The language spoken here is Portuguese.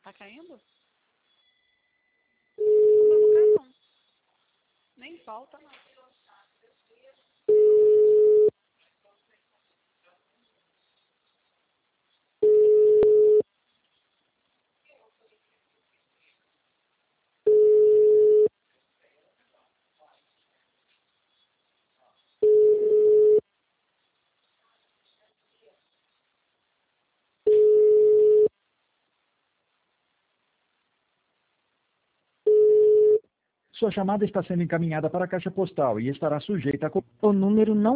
Tá caindo? Não vai cair, não. Nem falta, não. Sua chamada está sendo encaminhada para a caixa postal e estará sujeita a... O número não